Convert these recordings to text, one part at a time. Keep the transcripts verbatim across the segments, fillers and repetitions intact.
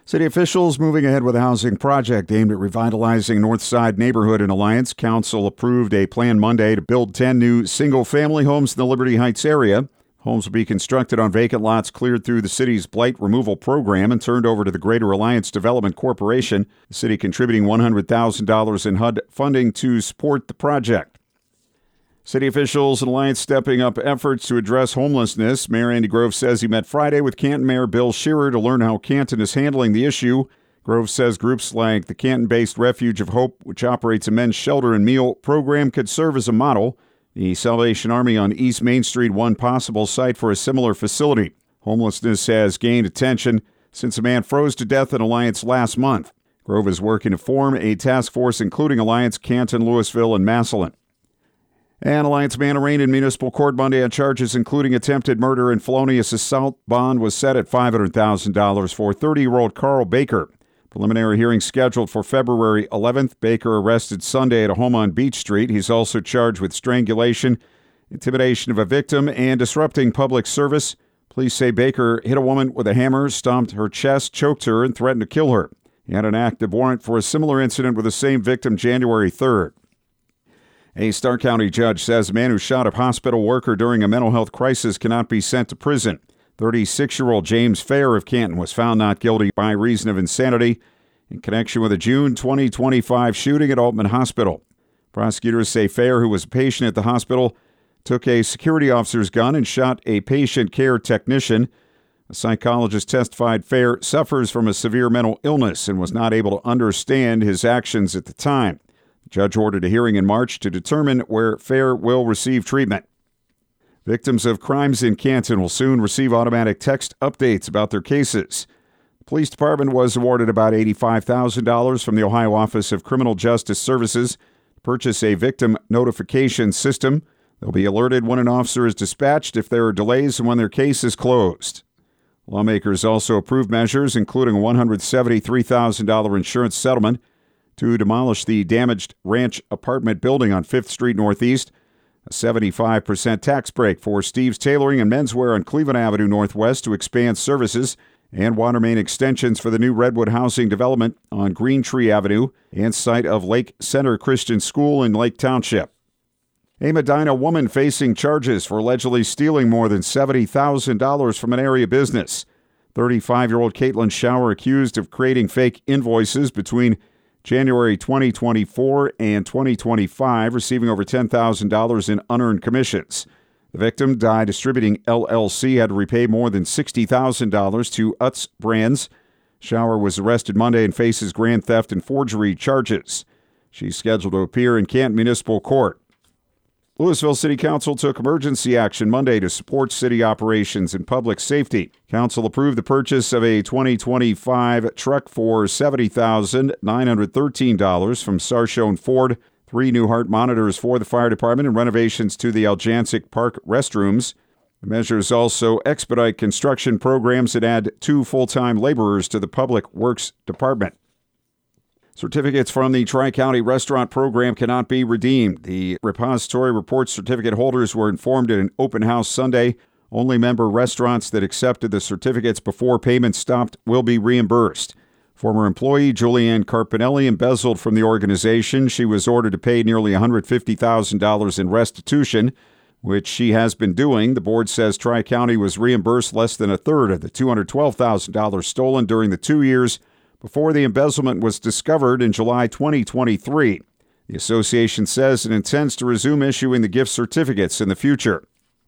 City officials moving ahead with a housing project aimed at revitalizing Northside neighborhood in Alliance. Council approved a plan Monday to build ten new single-family homes in the Liberty Heights area. Homes will be constructed on vacant lots cleared through the city's blight removal program and turned over to the Greater Alliance Development Corporation, the city contributing one hundred thousand dollars in H U D funding to support the project. City officials and Alliance stepping up efforts to address homelessness. Mayor Andy Grove says he met Friday with Canton Mayor Bill Shearer to learn how Canton is handling the issue. Grove says groups like the Canton-based Refuge of Hope, which operates a men's shelter and meal program, could serve as a model. The Salvation Army on East Main Street, one possible site for a similar facility. Homelessness has gained attention since a man froze to death in Alliance last month. Grove is working to form a task force including Alliance, Canton, Louisville, and Massillon. An Alliance man arraigned in municipal court Monday on charges including attempted murder and felonious assault. Bond was set at five hundred thousand dollars for thirty-year-old Carl Baker. Preliminary hearing scheduled for February eleventh. Baker arrested Sunday at a home on Beach Street. He's also charged with strangulation, intimidation of a victim, and disrupting public service. Police say Baker hit a woman with a hammer, stomped her chest, choked her, and threatened to kill her. He had an active warrant for a similar incident with the same victim January third. A Stark County judge says a man who shot a hospital worker during a mental health crisis cannot be sent to prison. thirty-six-year-old James Fair of Canton was found not guilty by reason of insanity in connection with a June twenty twenty-five shooting at Altman Hospital. Prosecutors say Fair, who was a patient at the hospital, took a security officer's gun and shot a patient care technician. A psychologist testified Fair suffers from a severe mental illness and was not able to understand his actions at the time. The judge ordered a hearing in March to determine where Fair will receive treatment. Victims of crimes in Canton will soon receive automatic text updates about their cases. The police department was awarded about eighty-five thousand dollars from the Ohio Office of Criminal Justice Services to purchase a victim notification system. They'll be alerted when an officer is dispatched if there are delays and when their case is closed. Lawmakers also approved measures including a one hundred seventy-three thousand dollars insurance settlement to demolish the damaged ranch apartment building on fifth Street Northeast, a seventy-five percent tax break for Steve's Tailoring and Menswear on Cleveland Avenue Northwest to expand services, and water main extensions for the new Redwood housing development on Green Tree Avenue and site of Lake Center Christian School in Lake Township. A Medina woman facing charges for allegedly stealing more than seventy thousand dollars from an area business. thirty-five-year-old Caitlin Schauer accused of creating fake invoices between January twenty twenty-four and twenty twenty-five, receiving over ten thousand dollars in unearned commissions. The victim, Dye Distributing L L C, had to repay more than sixty thousand dollars to Utz Brands. Schauer was arrested Monday and faces grand theft and forgery charges. She's scheduled to appear in Canton Municipal Court. Louisville City Council took emergency action Monday to support city operations and public safety. Council approved the purchase of a twenty twenty-five truck for seventy thousand nine hundred thirteen dollars from Sarshone Ford, three new heart monitors for the fire department, and renovations to the Aljancic Park restrooms. The measures also expedite construction programs and add two full-time laborers to the Public Works Department. Certificates from the Tri-County Restaurant Program cannot be redeemed. The repository reports certificate holders were informed at an open house Sunday. Only member restaurants that accepted the certificates before payment stopped will be reimbursed. Former employee Julianne Carpinelli embezzled from the organization. She was ordered to pay nearly one hundred fifty thousand dollars in restitution, which she has been doing. The board says Tri-County was reimbursed less than a third of the two hundred twelve thousand dollars stolen during the two years before the embezzlement was discovered in July twenty twenty-three. The association says it intends to resume issuing the gift certificates in the future.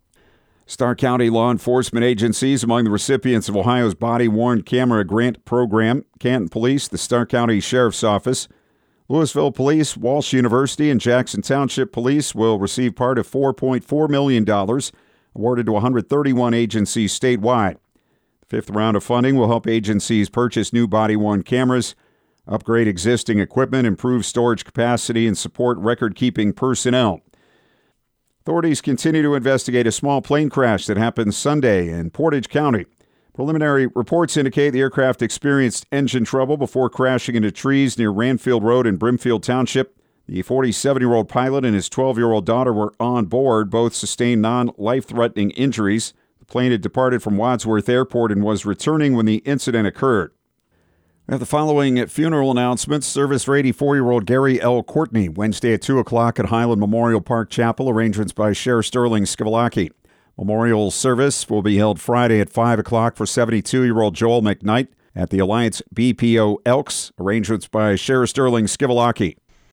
Stark County law enforcement agencies among the recipients of Ohio's body-worn camera grant program: Canton Police, the Stark County Sheriff's Office, Louisville Police, Walsh University, and Jackson Township Police will receive part of four point four million dollars awarded to one hundred thirty-one agencies statewide. The fifth round of funding will help agencies purchase new body-worn cameras, upgrade existing equipment, improve storage capacity, and support record-keeping personnel. Authorities continue to investigate a small plane crash that happened Sunday in Portage County. Preliminary reports indicate the aircraft experienced engine trouble before crashing into trees near Ranfield Road in Brimfield Township. The forty-seven-year-old pilot and his twelve-year-old daughter were on board. Both sustained non-life-threatening injuries. The plane had departed from Wadsworth Airport and was returning when the incident occurred. We have the following funeral announcements. Service for eighty-four-year-old Gary L. Courtney, Wednesday at two o'clock at Highland Memorial Park Chapel. Arrangements by Sheriff Sterling Skivalaki. Memorial service will be held Friday at five o'clock for seventy-two-year-old Joel McKnight at the Alliance B P O Elks. Arrangements by Sheriff Sterling Skivalaki.